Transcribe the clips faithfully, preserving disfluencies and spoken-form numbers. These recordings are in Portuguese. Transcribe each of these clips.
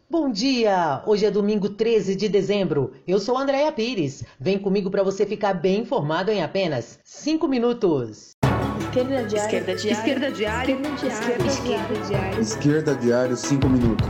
Bom dia! Hoje é domingo treze de dezembro. Eu sou Andréia Pires. Vem comigo para você ficar bem informado em apenas cinco minutos. Esquerda Diário. Esquerda Diário. Esquerda Diário. Esquerda Diário. Esquerda Diário. Esquerda Diário, cinco minutos.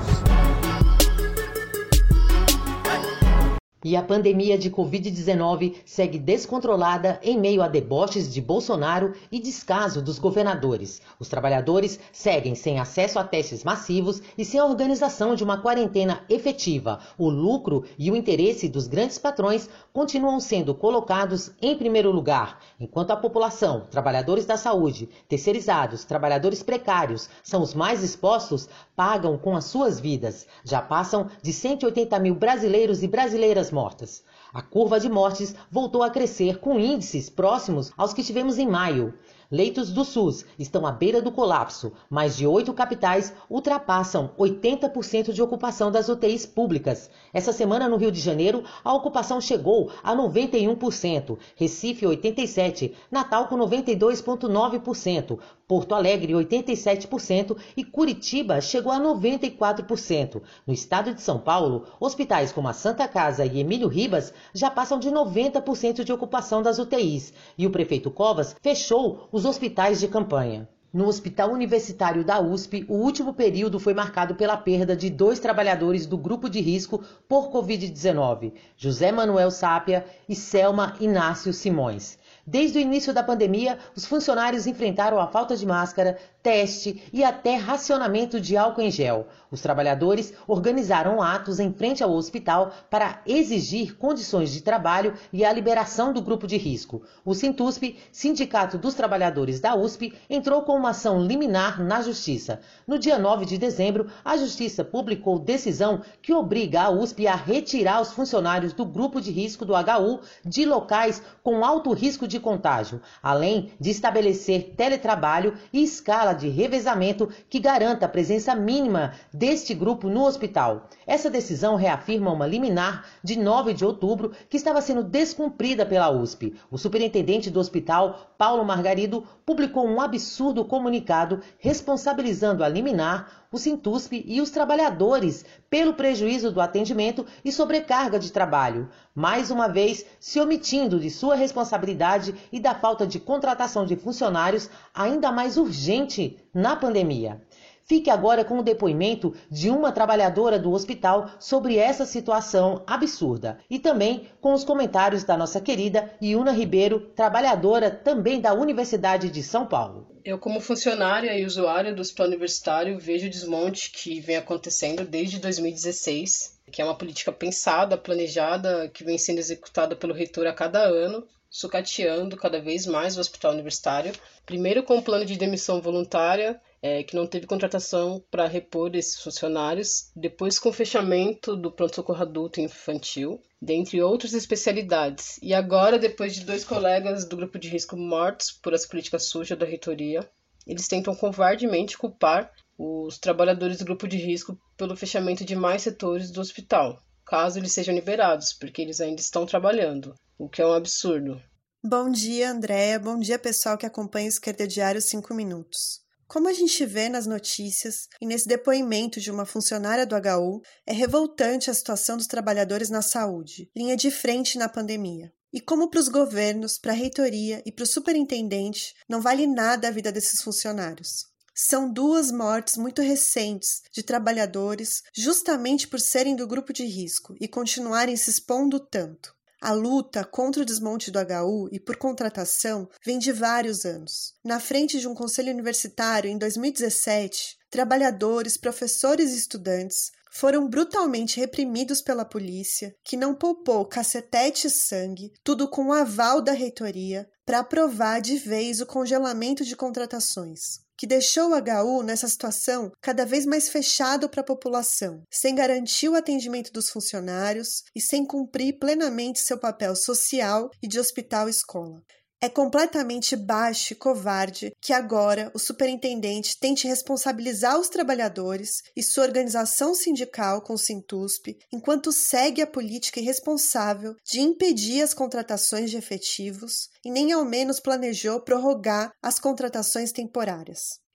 E a pandemia de covid dezenove segue descontrolada em meio a deboches de Bolsonaro e descaso dos governadores. Os trabalhadores seguem sem acesso a testes massivos e sem a organização de uma quarentena efetiva. O lucro e o interesse dos grandes patrões continuam sendo colocados em primeiro lugar, enquanto a população, trabalhadores da saúde, terceirizados, trabalhadores precários são os mais expostos, pagam com as suas vidas. Já passam de cento e oitenta mil brasileiros e brasileiras mortas. A curva de mortes voltou a crescer com índices próximos aos que tivemos em maio. Leitos do SUS estão à beira do colapso. Mais de oito capitais ultrapassam oitenta por cento de ocupação das U T Is públicas. Essa semana, no Rio de Janeiro, a ocupação chegou a noventa e um por cento, Recife oitenta e sete por cento, Natal com noventa e dois vírgula nove por cento, Porto Alegre oitenta e sete por cento e Curitiba chegou a noventa e quatro por cento. No estado de São Paulo, hospitais como a Santa Casa e Emílio Ribas já passam de noventa por cento de ocupação das U T Is e o prefeito Covas fechou os hospitais de campanha. No Hospital Universitário da U S P, o último período foi marcado pela perda de dois trabalhadores do grupo de risco por covid dezenove, José Manuel Sápia e Selma Inácio Simões. Desde o início da pandemia, os funcionários enfrentaram a falta de máscara, teste e até racionamento de álcool em gel. Os trabalhadores organizaram atos em frente ao hospital para exigir condições de trabalho e a liberação do grupo de risco. O Sintusp, Sindicato dos Trabalhadores da U S P, entrou com uma ação liminar na Justiça. No dia nove de dezembro, a Justiça publicou decisão que obriga a U S P a retirar os funcionários do grupo de risco do H U de locais com alto risco de contágio, além de estabelecer teletrabalho e escala de revezamento que garanta a presença mínima deste grupo no hospital. Essa decisão reafirma uma liminar de nove de outubro que estava sendo descumprida pela U S P. O superintendente do hospital, Paulo Margarido, publicou um absurdo comunicado responsabilizando a liminar, o Sintusp e os trabalhadores pelo prejuízo do atendimento e sobrecarga de trabalho, mais uma vez se omitindo de sua responsabilidade e da falta de contratação de funcionários ainda mais urgente na pandemia. Fique agora com o depoimento de uma trabalhadora do hospital sobre essa situação absurda e também com os comentários da nossa querida Iuna Ribeiro, trabalhadora também da Universidade de São Paulo. Eu, como funcionária e usuária do hospital universitário, vejo o desmonte que vem acontecendo desde dois mil e dezesseis, que é uma política pensada, planejada, que vem sendo executada pelo reitor a cada ano, sucateando cada vez mais o hospital universitário. Primeiro com o plano de demissão voluntária, é, que não teve contratação para repor esses funcionários, depois com o fechamento do pronto-socorro adulto e infantil, dentre outras especialidades. E agora, depois de dois colegas do grupo de risco mortos por essa política suja da reitoria, eles tentam covardemente culpar os trabalhadores do grupo de risco pelo fechamento de mais setores do hospital, caso eles sejam liberados, porque eles ainda estão trabalhando, o que é um absurdo. Bom dia, Andréia. Bom dia, pessoal que acompanha o Esquerda Diário cinco minutos. Como a gente vê nas notícias e nesse depoimento de uma funcionária do H U, é revoltante a situação dos trabalhadores na saúde, linha de frente na pandemia. E como para os governos, para a reitoria e para o superintendente, não vale nada a vida desses funcionários. São duas mortes muito recentes de trabalhadores justamente por serem do grupo de risco e continuarem se expondo tanto. A luta contra o desmonte do H U e por contratação vem de vários anos. Na frente de um conselho universitário, em dois mil e dezessete, trabalhadores, professores e estudantes foram brutalmente reprimidos pela polícia, que não poupou cacetete e sangue, tudo com o aval da reitoria, para aprovar de vez o congelamento de contratações, que deixou o H U nessa situação cada vez mais fechado para a população, sem garantir o atendimento dos funcionários e sem cumprir plenamente seu papel social e de hospital-escola. É completamente baixo e covarde que agora o superintendente tente responsabilizar os trabalhadores e sua organização sindical com o Sintusp, enquanto segue a política irresponsável de impedir as contratações de efetivos e nem ao menos planejou prorrogar as contratações temporárias.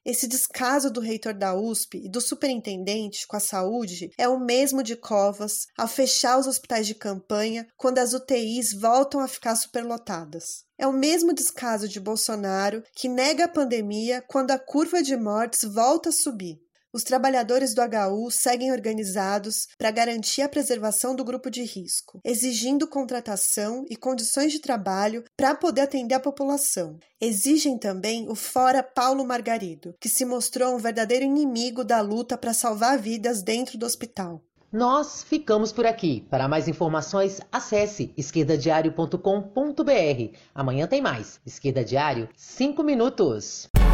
Esse descaso do reitor da U S P e do superintendente com a saúde é o mesmo de Covas ao fechar os hospitais de campanha quando as U T Is voltam a ficar superlotadas. É o mesmo descaso de Bolsonaro que nega a pandemia quando a curva de mortes volta a subir. Os trabalhadores do H U seguem organizados para garantir a preservação do grupo de risco, exigindo contratação e condições de trabalho para poder atender a população. Exigem também o Fora Paulo Margarido, que se mostrou um verdadeiro inimigo da luta para salvar vidas dentro do hospital. Nós ficamos por aqui. Para mais informações, acesse esquerda diário ponto com ponto b r. Amanhã tem mais. Esquerda Diário, cinco minutos.